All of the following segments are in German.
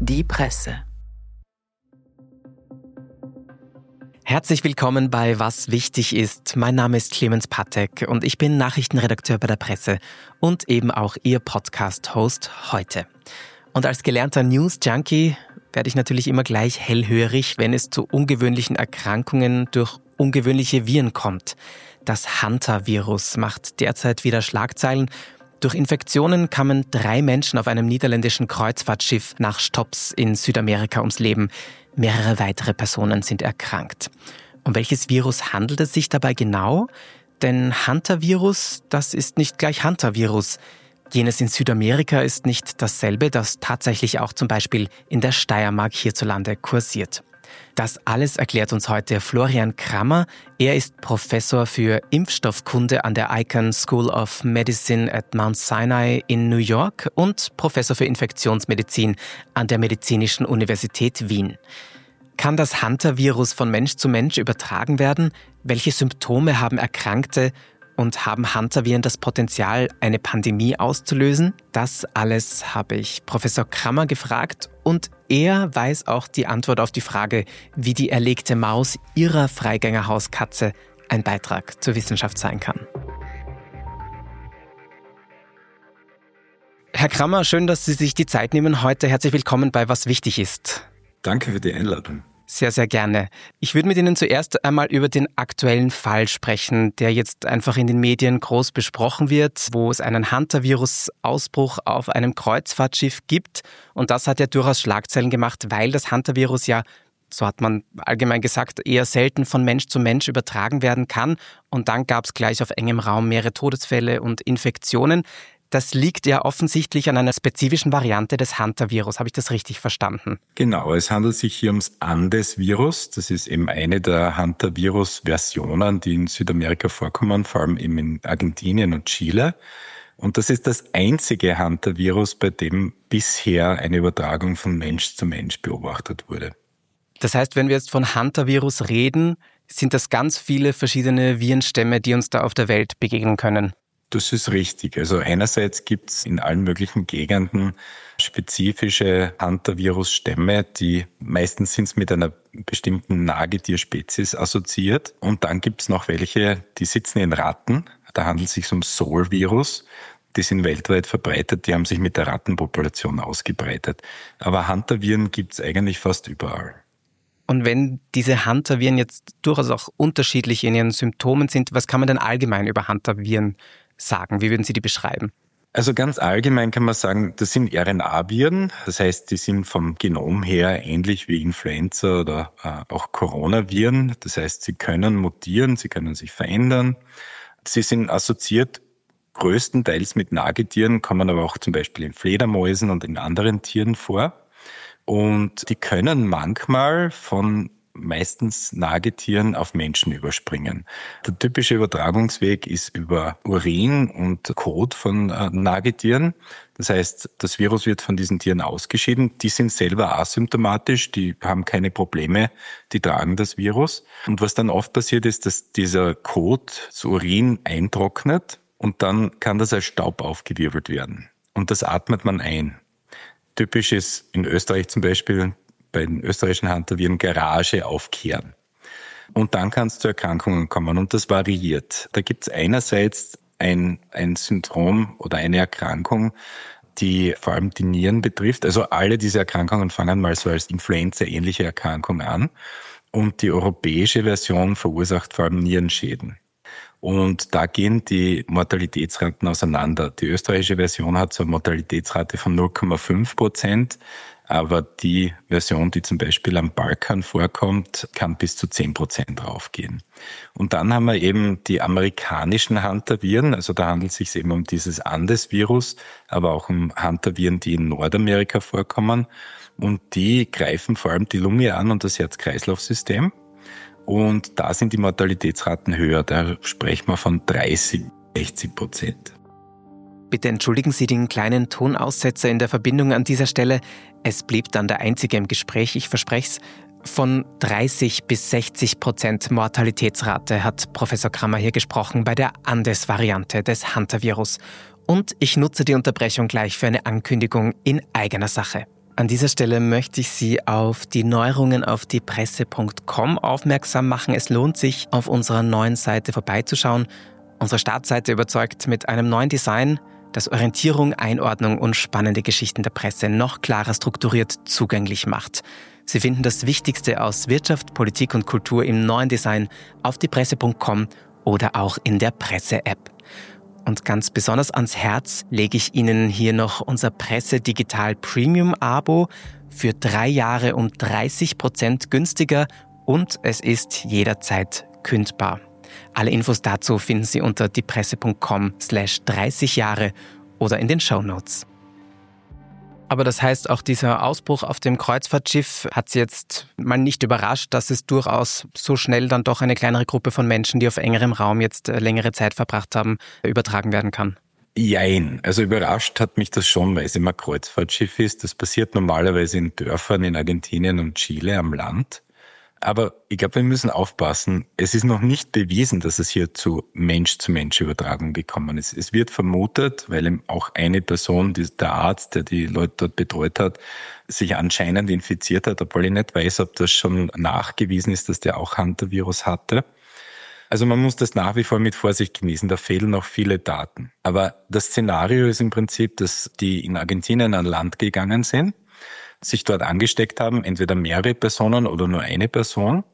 Die Presse. Herzlich willkommen bei Was wichtig ist. Mein Name ist Clemens Patek und ich bin Nachrichtenredakteur bei der Presse und eben auch Ihr Podcast-Host heute. Und als gelernter News-Junkie werde ich natürlich immer gleich hellhörig, wenn es zu ungewöhnlichen Erkrankungen durch ungewöhnliche Viren kommt. Das Hantavirus macht derzeit wieder Schlagzeilen. Durch Infektionen kamen 3 Menschen auf einem niederländischen Kreuzfahrtschiff nach Stops in Südamerika ums Leben. Mehrere weitere Personen sind erkrankt. Um welches Virus handelt es sich dabei genau? Denn Hantavirus, das ist nicht gleich Hantavirus. Jenes in Südamerika ist nicht dasselbe, das tatsächlich auch zum Beispiel in der Steiermark hierzulande kursiert. Das alles erklärt uns heute Florian Krammer. Er ist Professor für Impfstoffkunde an der Icahn School of Medicine at Mount Sinai in New York und Professor für Infektionsmedizin an der Medizinischen Universität Wien. Kann das Hantavirus von Mensch zu Mensch übertragen werden? Welche Symptome haben Erkrankte? Und haben Hantaviren das Potenzial, eine Pandemie auszulösen? Das alles habe ich Professor Krammer gefragt und er weiß auch die Antwort auf die Frage, wie die erlegte Maus ihrer Freigängerhauskatze ein Beitrag zur Wissenschaft sein kann. Herr Krammer, schön, dass Sie sich die Zeit nehmen heute. Herzlich willkommen bei Was wichtig ist. Danke für die Einladung. Sehr, sehr gerne. Ich würde mit Ihnen zuerst einmal über den aktuellen Fall sprechen, der jetzt einfach in den Medien groß besprochen wird, wo es einen Hantavirus-Ausbruch auf einem Kreuzfahrtschiff gibt. Und das hat ja durchaus Schlagzeilen gemacht, weil das Hantavirus ja, so hat man allgemein gesagt, eher selten von Mensch zu Mensch übertragen werden kann. Und dann gab es gleich auf engem Raum mehrere Todesfälle und Infektionen. Das liegt ja offensichtlich an einer spezifischen Variante des Hantavirus. Habe ich das richtig verstanden? Genau, es handelt sich hier ums Andes-Virus. Das ist eben eine der Hantavirus-Versionen, die in Südamerika vorkommen, vor allem eben in Argentinien und Chile. Und das ist das einzige Hantavirus, bei dem bisher eine Übertragung von Mensch zu Mensch beobachtet wurde. Das heißt, wenn wir jetzt von Hantavirus reden, sind das ganz viele verschiedene Virenstämme, die uns da auf der Welt begegnen können? Das ist richtig. Also einerseits gibt es in allen möglichen Gegenden spezifische Hantavirus-Stämme, die meistens sind mit einer bestimmten Nagetierspezies assoziiert. Und dann gibt es noch welche, die sitzen in Ratten. Da handelt es sich um Sol-Virus. Die sind weltweit verbreitet, die haben sich mit der Rattenpopulation ausgebreitet. Aber Hantaviren gibt es eigentlich fast überall. Und wenn diese Hantaviren jetzt durchaus auch unterschiedlich in ihren Symptomen sind, was kann man denn allgemein über Hantaviren sagen? Wie würden Sie die beschreiben? Also ganz allgemein kann man sagen, das sind RNA-Viren. Das heißt, die sind vom Genom her ähnlich wie Influenza oder auch Coronaviren. Das heißt, sie können mutieren, sie können sich verändern. Sie sind assoziiert größtenteils mit Nagetieren, kommen aber auch zum Beispiel in Fledermäusen und in anderen Tieren vor. Und die können manchmal von meistens Nagetieren auf Menschen überspringen. Der typische Übertragungsweg ist über Urin und Kot von Nagetieren. Das heißt, das Virus wird von diesen Tieren ausgeschieden. Die sind selber asymptomatisch, die haben keine Probleme, die tragen das Virus. Und was dann oft passiert ist, dass dieser Kot, das Urin eintrocknet und dann kann das als Staub aufgewirbelt werden. Und das atmet man ein. Typisch ist in Österreich zum Beispiel bei den österreichischen Hantaviren Garage aufkehren. Und dann kann es zu Erkrankungen kommen und das variiert. Da gibt es einerseits ein Syndrom oder eine Erkrankung, die vor allem die Nieren betrifft. Also alle diese Erkrankungen fangen mal so als Influenza-ähnliche Erkrankung an. Und die europäische Version verursacht vor allem Nierenschäden. Und da gehen die Mortalitätsraten auseinander. Die österreichische Version hat so eine Mortalitätsrate von 0,5%, aber die Version, die zum Beispiel am Balkan vorkommt, kann bis zu 10% raufgehen. Und dann haben wir eben die amerikanischen Hantaviren, also da handelt es sich eben um dieses Andes-Virus, aber auch um Hantaviren, die in Nordamerika vorkommen. Und die greifen vor allem die Lunge an und das Herz-Kreislauf-System. Und da sind die Mortalitätsraten höher. Da sprechen wir von 30-60%. Bitte entschuldigen Sie den kleinen Tonaussetzer in der Verbindung an dieser Stelle. Es blieb dann der einzige im Gespräch, ich verspreche es. Von 30-60% Mortalitätsrate hat Professor Krammer hier gesprochen bei der Andes-Variante des Hantavirus. Und ich nutze die Unterbrechung gleich für eine Ankündigung in eigener Sache. An dieser Stelle möchte ich Sie auf die Neuerungen auf diepresse.com aufmerksam machen. Es lohnt sich, auf unserer neuen Seite vorbeizuschauen. Unsere Startseite überzeugt mit einem neuen Design, das Orientierung, Einordnung und spannende Geschichten der Presse noch klarer strukturiert zugänglich macht. Sie finden das Wichtigste aus Wirtschaft, Politik und Kultur im neuen Design auf diepresse.com oder auch in der Presse-App. Und ganz besonders ans Herz lege ich Ihnen hier noch unser Presse Digital Premium Abo für 3 Jahre um 30% günstiger und es ist jederzeit kündbar. Alle Infos dazu finden Sie unter diepresse.com/30 Jahre oder in den Shownotes. Aber das heißt, auch dieser Ausbruch auf dem Kreuzfahrtschiff hat Sie jetzt mal nicht überrascht, dass es durchaus so schnell dann doch eine kleinere Gruppe von Menschen, die auf engerem Raum jetzt längere Zeit verbracht haben, übertragen werden kann? Jein. Also überrascht hat mich das schon, weil es immer Kreuzfahrtschiff ist. Das passiert normalerweise in Dörfern in Argentinien und Chile am Land. Aber ich glaube, wir müssen aufpassen. Es ist noch nicht bewiesen, dass es hier zu Mensch-zu-Mensch-Übertragung gekommen ist. Es wird vermutet, weil eben auch eine Person, der Arzt, der die Leute dort betreut hat, sich anscheinend infiziert hat, obwohl ich nicht weiß, ob das schon nachgewiesen ist, dass der auch Hantavirus hatte. Also man muss das nach wie vor mit Vorsicht genießen. Da fehlen noch viele Daten. Aber das Szenario ist im Prinzip, dass die in Argentinien an Land gegangen sind, sich dort angesteckt haben, entweder mehrere Personen oder nur eine Person.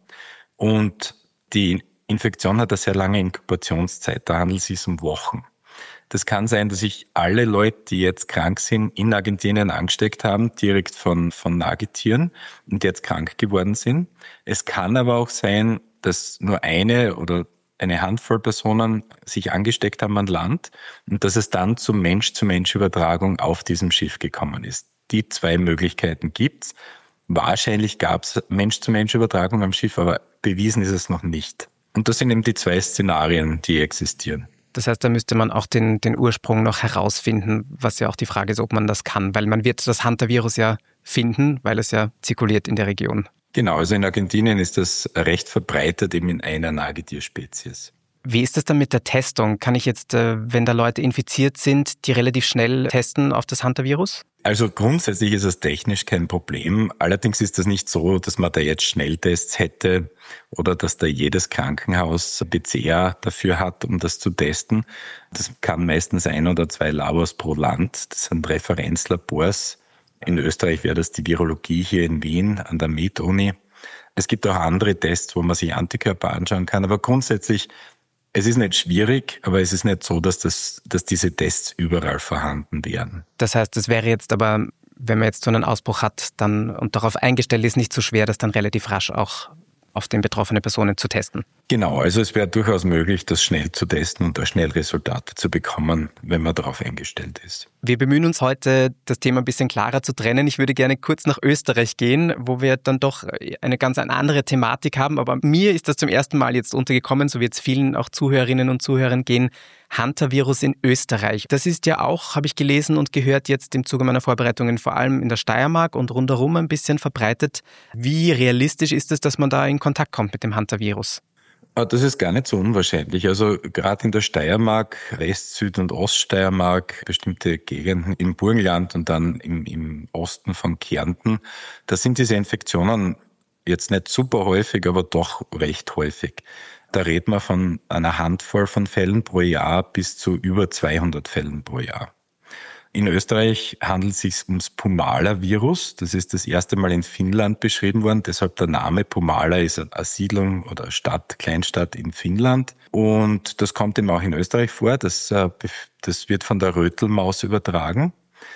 Und die Infektion hat eine sehr lange Inkubationszeit, da handelt es sich um Wochen. Das kann sein, dass sich alle Leute, die jetzt krank sind, in Argentinien angesteckt haben, direkt von Nagetieren und jetzt krank geworden sind. Es kann aber auch sein, dass nur eine oder eine Handvoll Personen sich angesteckt haben an Land und dass es dann zur Mensch-zu-Mensch-Übertragung auf diesem Schiff gekommen ist. Die 2 Möglichkeiten gibt's. Wahrscheinlich gab's Mensch-zu-Mensch-Übertragung am Schiff, aber bewiesen ist es noch nicht. Und das sind eben die 2 Szenarien, die existieren. Das heißt, da müsste man auch den Ursprung noch herausfinden, was ja auch die Frage ist, ob man das kann. Weil man wird das Hantavirus ja finden, weil es ja zirkuliert in der Region. Genau, also in Argentinien ist das recht verbreitet eben in einer Nagetierspezies. Wie ist das dann mit der Testung? Kann ich jetzt, wenn da Leute infiziert sind, die relativ schnell testen auf das Hantavirus? Also grundsätzlich ist es technisch kein Problem. Allerdings ist das nicht so, dass man da jetzt Schnelltests hätte oder dass da jedes Krankenhaus PCR dafür hat, um das zu testen. Das kann meistens 1 oder 2 Labors pro Land. Das sind Referenzlabors. In Österreich wäre das die Virologie hier in Wien an der MIT-Uni. Es gibt auch andere Tests, wo man sich Antikörper anschauen kann. Aber grundsätzlich, es ist nicht schwierig, aber es ist nicht so, dass diese Tests überall vorhanden wären. Das heißt, es wäre jetzt aber, wenn man jetzt so einen Ausbruch hat dann und darauf eingestellt ist, nicht so schwer, das dann relativ rasch auch auf den betroffenen Personen zu testen. Genau, also es wäre durchaus möglich, das schnell zu testen und da schnell Resultate zu bekommen, wenn man darauf eingestellt ist. Wir bemühen uns heute, das Thema ein bisschen klarer zu trennen. Ich würde gerne kurz nach Österreich gehen, wo wir dann doch eine ganz andere Thematik haben. Aber mir ist das zum ersten Mal jetzt untergekommen, so wird es vielen auch Zuhörerinnen und Zuhörern gehen, Hantavirus in Österreich. Das ist ja auch, habe ich gelesen und gehört, jetzt im Zuge meiner Vorbereitungen vor allem in der Steiermark und rundherum ein bisschen verbreitet. Wie realistisch ist es, dass man da in Kontakt kommt mit dem Hantavirus? Das ist gar nicht so unwahrscheinlich. Also gerade in der Steiermark, West-, Süd- und Oststeiermark, bestimmte Gegenden im Burgenland und dann im Osten von Kärnten, da sind diese Infektionen jetzt nicht super häufig, aber doch recht häufig. Da redet man von einer Handvoll von Fällen pro Jahr bis zu über 200 Fällen pro Jahr. In Österreich handelt es sich ums Pomala-Virus. Das ist das erste Mal in Finnland beschrieben worden. Deshalb der Name Pomala ist eine Siedlung oder Stadt, Kleinstadt in Finnland. Und das kommt eben auch in Österreich vor. Das wird von der Rötelmaus übertragen.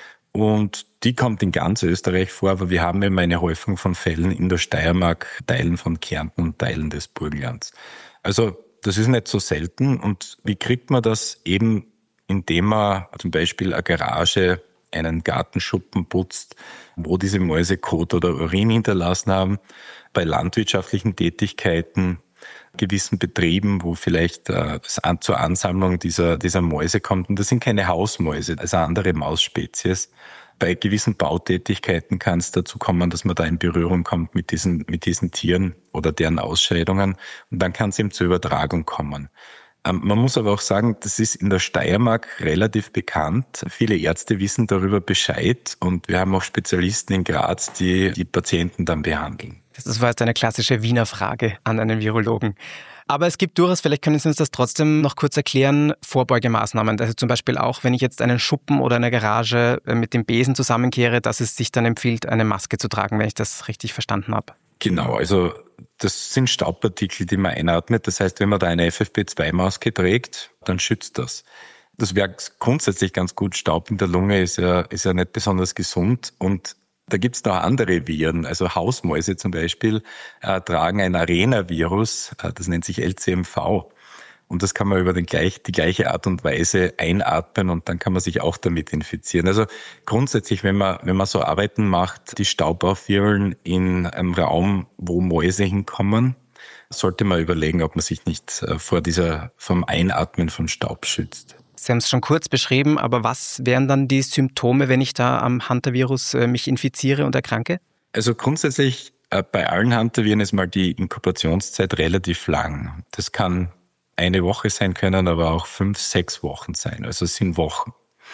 Und die kommt in ganz Österreich vor, aber wir haben eben eine Häufung von Fällen in der Steiermark, Teilen von Kärnten und Teilen des Burgenlands. Also das ist nicht so selten. Und wie kriegt man das eben, indem man zum Beispiel eine Garage, einen Gartenschuppen putzt, wo diese Mäuse Kot oder Urin hinterlassen haben, bei landwirtschaftlichen Tätigkeiten, gewissen Betrieben, wo vielleicht zur Ansammlung dieser Mäuse kommt. Und das sind keine Hausmäuse, also andere Mausspezies. Bei gewissen Bautätigkeiten kann es dazu kommen, dass man da in Berührung kommt mit diesen Tieren oder deren Ausscheidungen. Und dann kann es eben zur Übertragung kommen. Man muss aber auch sagen, das ist in der Steiermark relativ bekannt. Viele Ärzte wissen darüber Bescheid und wir haben auch Spezialisten in Graz, die die Patienten dann behandeln. Das war jetzt eine klassische Wiener Frage an einen Virologen. Aber es gibt durchaus, vielleicht können Sie uns das trotzdem noch kurz erklären, Vorbeugemaßnahmen. Also zum Beispiel auch, wenn ich jetzt einen Schuppen oder eine Garage mit dem Besen zusammenkehre, dass es sich dann empfiehlt, eine Maske zu tragen, wenn ich das richtig verstanden habe. Genau, also das sind Staubpartikel, die man einatmet. Das heißt, wenn man da eine FFP2-Maske trägt, dann schützt das. Das wäre grundsätzlich ganz gut. Staub in der Lunge ist ja nicht besonders gesund. Und da gibt's noch andere Viren. Also Hausmäuse zum Beispiel tragen ein Arenavirus, das nennt sich LCMV. Und das kann man über die gleiche Art und Weise einatmen und dann kann man sich auch damit infizieren. Also grundsätzlich, wenn man so Arbeiten macht, die Staub aufwirbeln in einem Raum, wo Mäuse hinkommen, sollte man überlegen, ob man sich nicht vom Einatmen von Staub schützt. Sie haben es schon kurz beschrieben, aber was wären dann die Symptome, wenn ich da am Hantavirus mich infiziere und erkranke? Also grundsätzlich bei allen Hantaviren ist mal die Inkubationszeit relativ lang. Das kann eine Woche sein können, aber auch 5, 6 Wochen sein. Also es sind Wochen.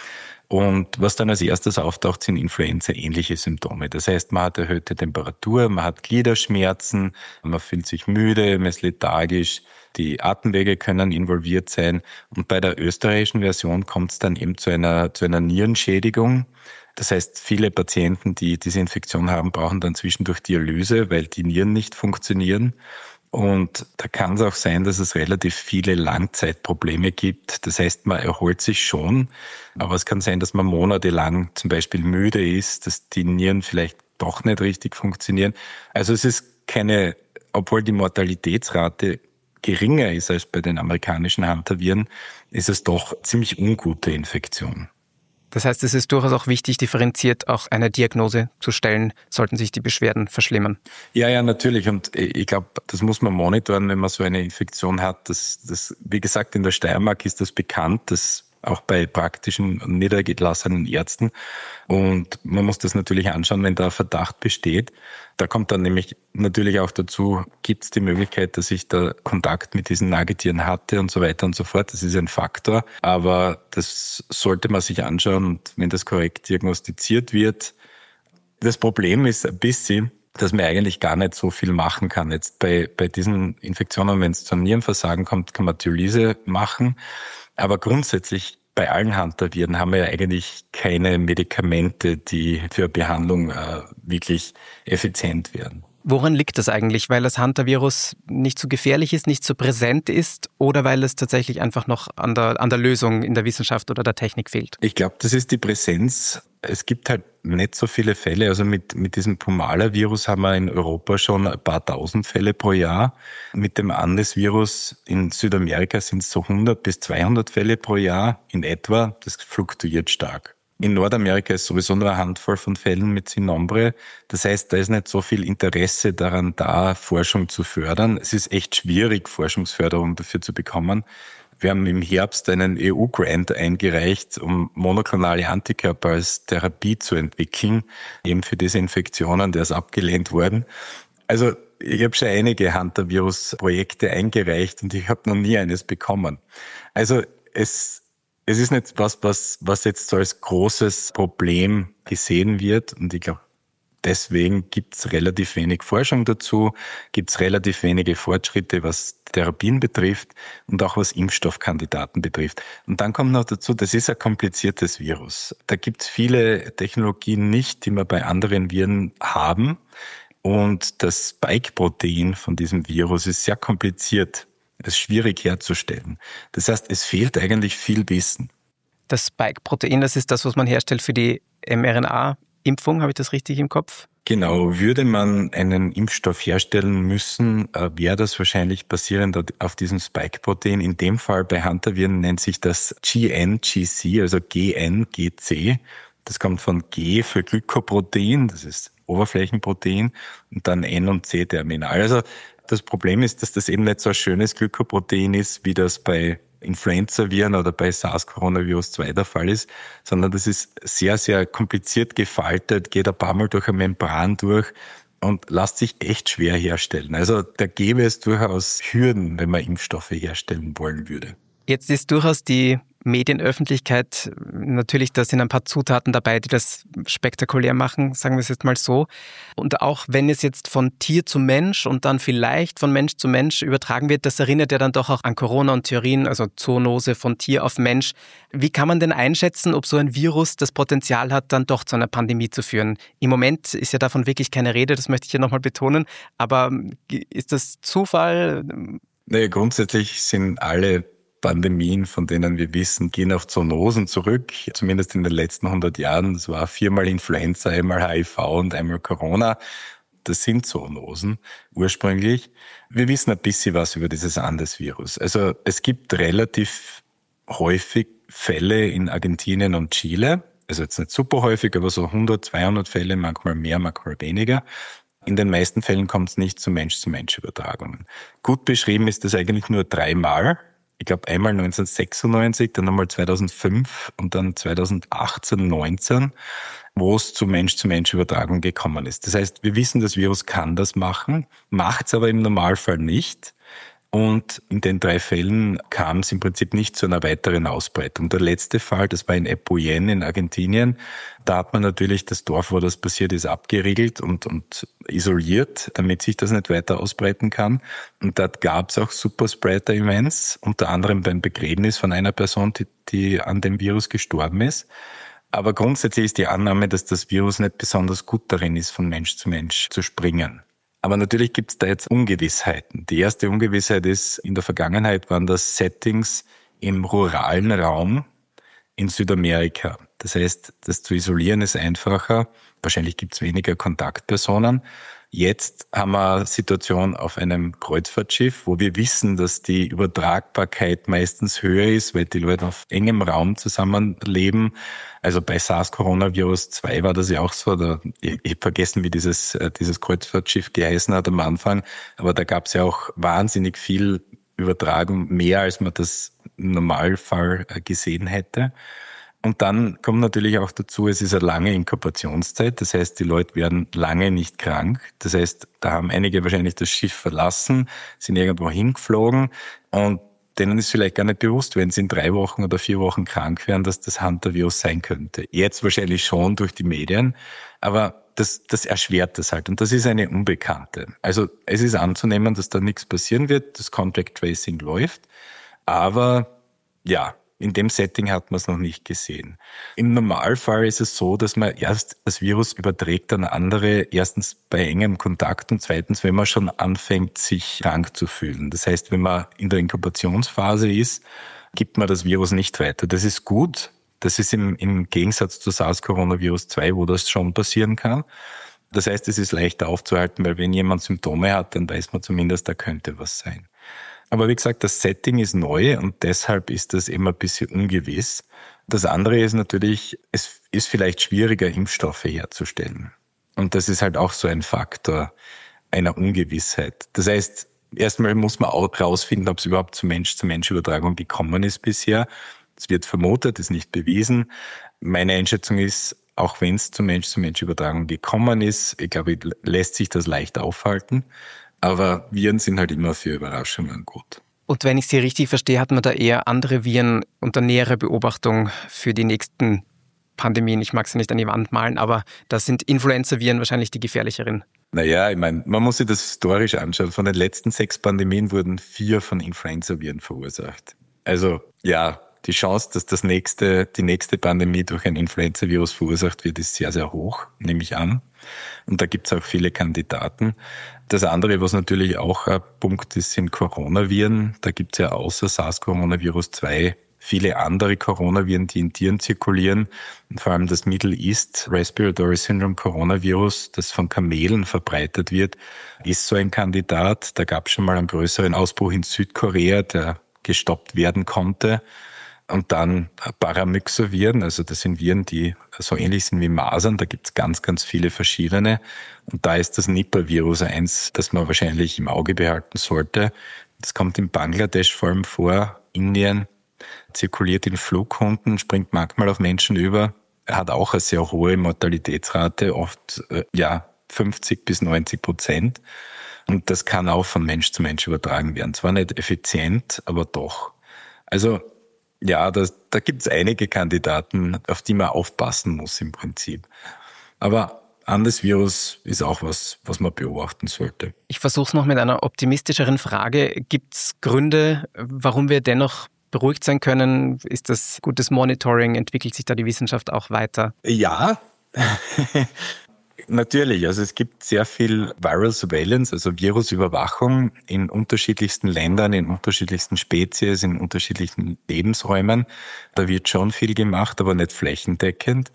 Und was dann als erstes auftaucht, sind Influenza-ähnliche Symptome. Das heißt, man hat erhöhte Temperatur, man hat Gliederschmerzen, man fühlt sich müde, man ist lethargisch, die Atemwege können involviert sein. Und bei der österreichischen Version kommt es dann eben zu einer Nierenschädigung. Das heißt, viele Patienten, die diese Infektion haben, brauchen dann zwischendurch Dialyse, weil die Nieren nicht funktionieren. Und da kann es auch sein, dass es relativ viele Langzeitprobleme gibt. Das heißt, man erholt sich schon, aber es kann sein, dass man monatelang zum Beispiel müde ist, dass die Nieren vielleicht doch nicht richtig funktionieren. Also es ist obwohl die Mortalitätsrate geringer ist als bei den amerikanischen Hantaviren, ist es doch ziemlich ungute Infektion. Das heißt, es ist durchaus auch wichtig, differenziert auch eine Diagnose zu stellen, sollten sich die Beschwerden verschlimmern. Ja, natürlich. Und ich glaube, das muss man monitoren, wenn man so eine Infektion hat. Wie gesagt, in der Steiermark ist das bekannt, das auch bei praktischen und niedergelassenen Ärzten. Und man muss das natürlich anschauen, wenn da Verdacht besteht. Da kommt dann nämlich natürlich auch dazu, gibt es die Möglichkeit, dass ich da Kontakt mit diesen Nagetieren hatte und so weiter und so fort. Das ist ein Faktor. Aber das sollte man sich anschauen und wenn das korrekt diagnostiziert wird. Das Problem ist ein bisschen, dass man eigentlich gar nicht so viel machen kann. Jetzt bei diesen Infektionen, wenn es zum Nierenversagen kommt, kann man Dialyse machen. Aber grundsätzlich bei allen Hantaviren haben wir ja eigentlich keine Medikamente, die für Behandlung wirklich effizient wären. Woran liegt das eigentlich? Weil das Hantavirus nicht so gefährlich ist, nicht so präsent ist oder weil es tatsächlich einfach noch an der Lösung in der Wissenschaft oder der Technik fehlt? Ich glaube, das ist die Präsenz. Es gibt halt nicht so viele Fälle. Also mit diesem Pumala-Virus haben wir in Europa schon ein paar tausend Fälle pro Jahr. Mit dem Andes-Virus in Südamerika sind es so 100 bis 200 Fälle pro Jahr in etwa. Das fluktuiert stark. In Nordamerika ist sowieso nur eine Handvoll von Fällen mit Sinombre. Das heißt, da ist nicht so viel Interesse daran da, Forschung zu fördern. Es ist echt schwierig, Forschungsförderung dafür zu bekommen. Wir haben im Herbst einen EU-Grant eingereicht, um monoklonale Antikörper als Therapie zu entwickeln, eben für diese Infektionen. Der ist abgelehnt worden. Also ich habe schon einige Hantavirus-Projekte eingereicht und ich habe noch nie eines bekommen. Also es ist nicht was jetzt so als großes Problem gesehen wird. Und ich glaube, deswegen gibt es relativ wenig Forschung dazu, gibt es relativ wenige Fortschritte, was Therapien betrifft und auch was Impfstoffkandidaten betrifft. Und dann kommt noch dazu, das ist ein kompliziertes Virus. Da gibt es viele Technologien nicht, die wir bei anderen Viren haben. Und das Spike-Protein von diesem Virus ist sehr kompliziert. Es ist schwierig herzustellen. Das heißt, es fehlt eigentlich viel Wissen. Das Spike-Protein, das ist das, was man herstellt für die mRNA-Impfung, habe ich das richtig im Kopf? Genau, würde man einen Impfstoff herstellen müssen, wäre das wahrscheinlich basierend auf diesem Spike-Protein. In dem Fall bei Hantaviren nennt sich das GNGC, also GNGC. Das kommt von G für Glykoprotein, das ist Oberflächenprotein, und dann N und C-Terminal. Also das Problem ist, dass das eben nicht so ein schönes Glykoprotein ist, wie das bei Influenza-Viren oder bei SARS-Coronavirus 2 der Fall ist, sondern das ist sehr, sehr kompliziert gefaltet, geht ein paar Mal durch eine Membran durch und lässt sich echt schwer herstellen. Also da gäbe es durchaus Hürden, wenn man Impfstoffe herstellen wollen würde. Jetzt ist durchaus die Medienöffentlichkeit, natürlich, da sind ein paar Zutaten dabei, die das spektakulär machen, sagen wir es jetzt mal so. Und auch wenn es jetzt von Tier zu Mensch und dann vielleicht von Mensch zu Mensch übertragen wird, das erinnert ja dann doch auch an Corona und Theorien, also Zoonose von Tier auf Mensch. Wie kann man denn einschätzen, ob so ein Virus das Potenzial hat, dann doch zu einer Pandemie zu führen? Im Moment ist ja davon wirklich keine Rede, das möchte ich hier nochmal betonen. Aber ist das Zufall? Naja, grundsätzlich sind alle Pandemien, von denen wir wissen, gehen auf Zoonosen zurück, zumindest in den letzten 100 Jahren. Das war 4-mal Influenza, einmal HIV und einmal Corona. Das sind Zoonosen ursprünglich. Wir wissen ein bisschen was über dieses Andes-Virus. Also es gibt relativ häufig Fälle in Argentinien und Chile. Also jetzt nicht super häufig, aber so 100, 200 Fälle, manchmal mehr, manchmal weniger. In den meisten Fällen kommt es nicht zu Mensch-zu-Mensch-Übertragungen. Gut beschrieben ist das eigentlich nur 3-mal. Ich glaube einmal 1996, dann nochmal 2005 und dann 2018, 19, wo es zu Mensch-zu-Mensch-Übertragung gekommen ist. Das heißt, wir wissen, das Virus kann das machen, macht es aber im Normalfall nicht. Und in den 3 Fällen kam es im Prinzip nicht zu einer weiteren Ausbreitung. Der letzte Fall, das war in Epuyén in Argentinien. Da hat man natürlich das Dorf, wo das passiert ist, abgeriegelt und isoliert, damit sich das nicht weiter ausbreiten kann. Und dort gab es auch Superspreader-Events, unter anderem beim Begräbnis von einer Person, die an dem Virus gestorben ist. Aber grundsätzlich ist die Annahme, dass das Virus nicht besonders gut darin ist, von Mensch zu Mensch zu springen. Aber natürlich gibt es da jetzt Ungewissheiten. Die erste Ungewissheit ist, in der Vergangenheit waren das Settings im ruralen Raum in Südamerika. Das heißt, das zu isolieren ist einfacher. Wahrscheinlich gibt es weniger Kontaktpersonen. Jetzt haben wir eine Situation auf einem Kreuzfahrtschiff, wo wir wissen, dass die Übertragbarkeit meistens höher ist, weil die Leute auf engem Raum zusammenleben. Also bei SARS-Coronavirus-2 war das ja auch so. Ich habe vergessen, wie dieses Kreuzfahrtschiff geheißen hat am Anfang. Aber da gab es ja auch wahnsinnig viel Übertragung, mehr als man das im Normalfall gesehen hätte. Und dann kommt natürlich auch dazu, es ist eine lange Inkubationszeit. Das heißt, die Leute werden lange nicht krank. Das heißt, da haben einige wahrscheinlich das Schiff verlassen, sind irgendwo hingeflogen und denen ist vielleicht gar nicht bewusst, wenn sie in 3 Wochen oder 4 Wochen krank wären, dass das Hunter-Virus sein könnte. Jetzt wahrscheinlich schon durch die Medien, aber das erschwert das halt und das ist eine Unbekannte. Also es ist anzunehmen, dass da nichts passieren wird, das Contact Tracing läuft, aber ja, in dem Setting hat man es noch nicht gesehen. Im Normalfall ist es so, dass man erst das Virus überträgt an andere, erstens bei engem Kontakt und zweitens, wenn man schon anfängt, sich krank zu fühlen. Das heißt, wenn man in der Inkubationsphase ist, gibt man das Virus nicht weiter. Das ist gut. Das ist im Gegensatz zu SARS-Coronavirus-2, wo das schon passieren kann. Das heißt, es ist leichter aufzuhalten, weil wenn jemand Symptome hat, dann weiß man zumindest, da könnte was sein. Aber wie gesagt, das Setting ist neu und deshalb ist das immer ein bisschen ungewiss. Das andere ist natürlich, es ist vielleicht schwieriger, Impfstoffe herzustellen. Und das ist halt auch so ein Faktor einer Ungewissheit. Das heißt, erstmal muss man auch rausfinden, ob es überhaupt zu Mensch-zu-Mensch-Übertragung gekommen ist bisher. Es wird vermutet, ist nicht bewiesen. Meine Einschätzung ist, auch wenn es zu Mensch-zu-Mensch-Übertragung gekommen ist, ich glaube, lässt sich das leicht aufhalten. Aber Viren sind halt immer für Überraschungen gut. Und wenn ich Sie richtig verstehe, hat man da eher andere Viren unter näherer Beobachtung für die nächsten Pandemien. Ich mag sie nicht an die Wand malen, aber da sind Influenza-Viren wahrscheinlich die gefährlicheren. Naja, ich meine, man muss sich das historisch anschauen. Von den letzten 6 Pandemien wurden 4 von Influenza-Viren verursacht. Also ja, die Chance, dass die nächste Pandemie durch ein Influenza-Virus verursacht wird, ist sehr, sehr hoch, nehme ich an. Und da gibt es auch viele Kandidaten. Das andere, was natürlich auch ein Punkt ist, sind Coronaviren. Da gibt es ja außer SARS-Coronavirus-2 viele andere Coronaviren, die in Tieren zirkulieren. Und vor allem das Middle East Respiratory Syndrome Coronavirus, das von Kamelen verbreitet wird, ist so ein Kandidat. Da gab es schon mal einen größeren Ausbruch in Südkorea, der gestoppt werden konnte. Und dann Paramyxoviren, also das sind Viren, die so ähnlich sind wie Masern. Da gibt es ganz, ganz viele verschiedene. Und da ist das Nipah-Virus eins, das man wahrscheinlich im Auge behalten sollte. Das kommt in Bangladesch vor allem vor, Indien, zirkuliert in Flughunden, springt manchmal auf Menschen über, hat auch eine sehr hohe Mortalitätsrate, oft 50-90%. Und das kann auch von Mensch zu Mensch übertragen werden. Zwar nicht effizient, aber doch. Also ja, da gibt es einige Kandidaten, auf die man aufpassen muss im Prinzip. Aber Andes-Virus ist auch was man beobachten sollte. Ich versuche es noch mit einer optimistischeren Frage. Gibt es Gründe, warum wir dennoch beruhigt sein können? Ist das gutes Monitoring? Entwickelt sich da die Wissenschaft auch weiter? Ja, natürlich. Also es gibt sehr viel Viral Surveillance, also Virusüberwachung in unterschiedlichsten Ländern, in unterschiedlichsten Spezies, in unterschiedlichen Lebensräumen. Da wird schon viel gemacht, aber nicht flächendeckend.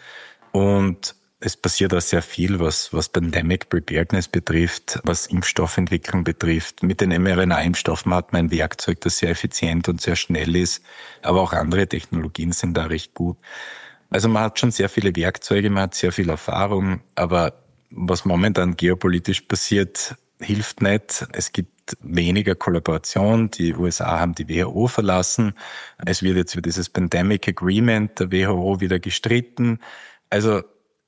Und es passiert auch sehr viel, was Pandemic Preparedness betrifft, was Impfstoffentwicklung betrifft. Mit den mRNA-Impfstoffen hat man ein Werkzeug, das sehr effizient und sehr schnell ist. Aber auch andere Technologien sind da recht gut. Also man hat schon sehr viele Werkzeuge, man hat sehr viel Erfahrung. Aber was momentan geopolitisch passiert, hilft nicht. Es gibt weniger Kollaboration. Die USA haben die WHO verlassen. Es wird jetzt für dieses Pandemic Agreement der WHO wieder gestritten. Also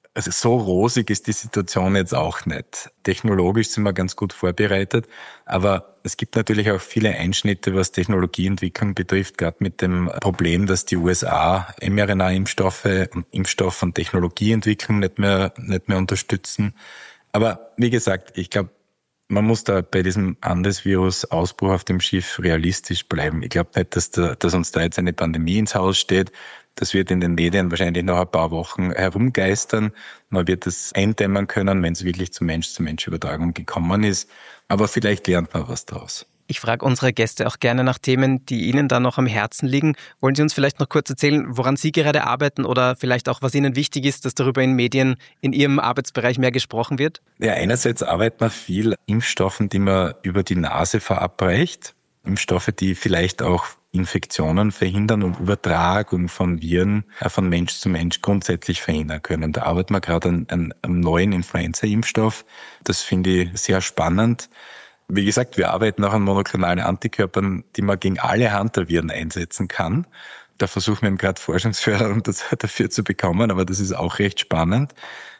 so rosig ist die Situation jetzt auch nicht. Technologisch sind wir ganz gut vorbereitet, aber es gibt natürlich auch viele Einschnitte, was Technologieentwicklung betrifft, gerade mit dem Problem, dass die USA mRNA-Impfstoffe und Impfstoff- und Technologieentwicklung nicht mehr unterstützen. Aber wie gesagt, ich glaube, man muss da bei diesem Andes-Virus-Ausbruch auf dem Schiff realistisch bleiben. Ich glaube nicht, dass uns da jetzt eine Pandemie ins Haus steht. Das wird in den Medien wahrscheinlich noch ein paar Wochen herumgeistern. Man wird es eindämmen können, wenn es wirklich zur Mensch-zu-Mensch-Übertragung gekommen ist. Aber vielleicht lernt man was daraus. Ich frage unsere Gäste auch gerne nach Themen, die Ihnen da noch am Herzen liegen. Wollen Sie uns vielleicht noch kurz erzählen, woran Sie gerade arbeiten oder vielleicht auch, was Ihnen wichtig ist, dass darüber in Medien in Ihrem Arbeitsbereich mehr gesprochen wird? Ja, einerseits arbeitet man viel Impfstoffen, die man über die Nase verabreicht. Impfstoffe, die vielleicht auch Infektionen verhindern und Übertragung von Viren von Mensch zu Mensch grundsätzlich verhindern können. Da arbeiten wir gerade an einem neuen Influenza-Impfstoff. Das finde ich sehr spannend. Wie gesagt, wir arbeiten auch an monoklonalen Antikörpern, die man gegen alle Hantaviren einsetzen kann. Da versuchen wir gerade Forschungsförderung dafür zu bekommen, aber das ist auch recht spannend.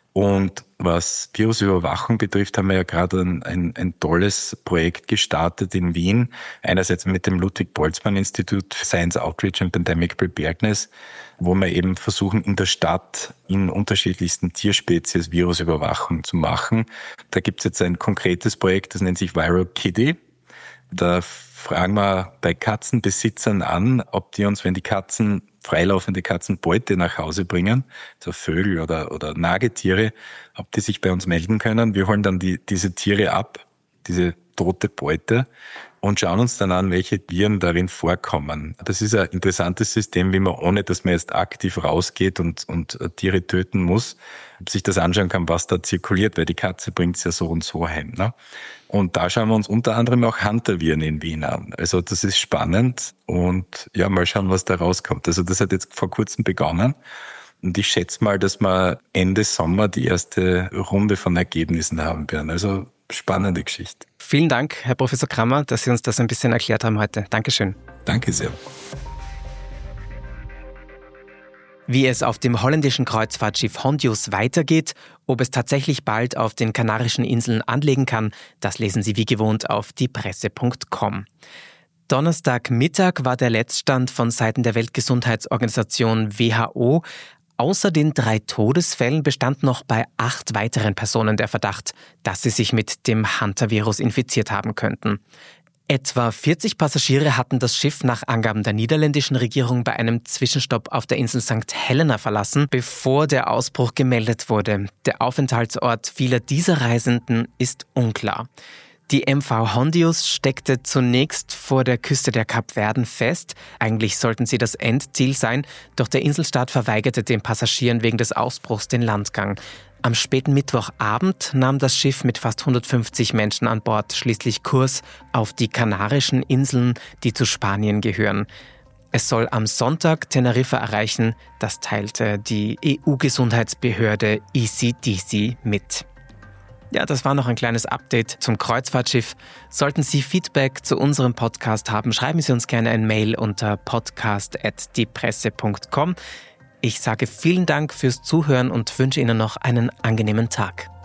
Und was Virusüberwachung betrifft, haben wir ja gerade ein tolles Projekt gestartet in Wien. Einerseits mit dem Ludwig-Boltzmann-Institut für Science Outreach and Pandemic Preparedness, wo wir eben versuchen, in der Stadt in unterschiedlichsten Tierspezies Virusüberwachung zu machen. Da gibt es jetzt ein konkretes Projekt, das nennt sich Viral Kitty. Da fragen wir bei Katzenbesitzern an, ob die uns, wenn die Katzen freilaufende Katzenbeute nach Hause bringen, so Vögel oder Nagetiere, ob die sich bei uns melden können. Wir holen dann diese Tiere ab, diese tote Beute, und schauen uns dann an, welche Viren darin vorkommen. Das ist ein interessantes System, wie man, ohne dass man jetzt aktiv rausgeht und Tiere töten muss, sich das anschauen kann, was da zirkuliert, weil die Katze bringt es ja so und so heim. Ne? Und da schauen wir uns unter anderem auch Hantaviren in Wien an. Also das ist spannend und ja, mal schauen, was da rauskommt. Also das hat jetzt vor kurzem begonnen. Und ich schätze mal, dass wir Ende Sommer die erste Runde von Ergebnissen haben werden. Also spannende Geschichte. Vielen Dank, Herr Professor Krammer, dass Sie uns das ein bisschen erklärt haben heute. Dankeschön. Danke sehr. Wie es auf dem holländischen Kreuzfahrtschiff Hondius weitergeht, ob es tatsächlich bald auf den Kanarischen Inseln anlegen kann, das lesen Sie wie gewohnt auf diepresse.com. Donnerstagmittag war der Letztstand von Seiten der Weltgesundheitsorganisation WHO. Außer den 3 Todesfällen bestand noch bei 8 weiteren Personen der Verdacht, dass sie sich mit dem Hantavirus infiziert haben könnten. Etwa 40 Passagiere hatten das Schiff nach Angaben der niederländischen Regierung bei einem Zwischenstopp auf der Insel St. Helena verlassen, bevor der Ausbruch gemeldet wurde. Der Aufenthaltsort vieler dieser Reisenden ist unklar. Die MV Hondius steckte zunächst vor der Küste der Kapverden fest. Eigentlich sollten sie das Endziel sein, doch der Inselstaat verweigerte den Passagieren wegen des Ausbruchs den Landgang. Am späten Mittwochabend nahm das Schiff mit fast 150 Menschen an Bord schließlich Kurs auf die Kanarischen Inseln, die zu Spanien gehören. Es soll am Sonntag Teneriffa erreichen, das teilte die EU-Gesundheitsbehörde ECDC mit. Ja, das war noch ein kleines Update zum Kreuzfahrtschiff. Sollten Sie Feedback zu unserem Podcast haben, schreiben Sie uns gerne ein Mail unter podcast@diepresse.com. Ich sage vielen Dank fürs Zuhören und wünsche Ihnen noch einen angenehmen Tag.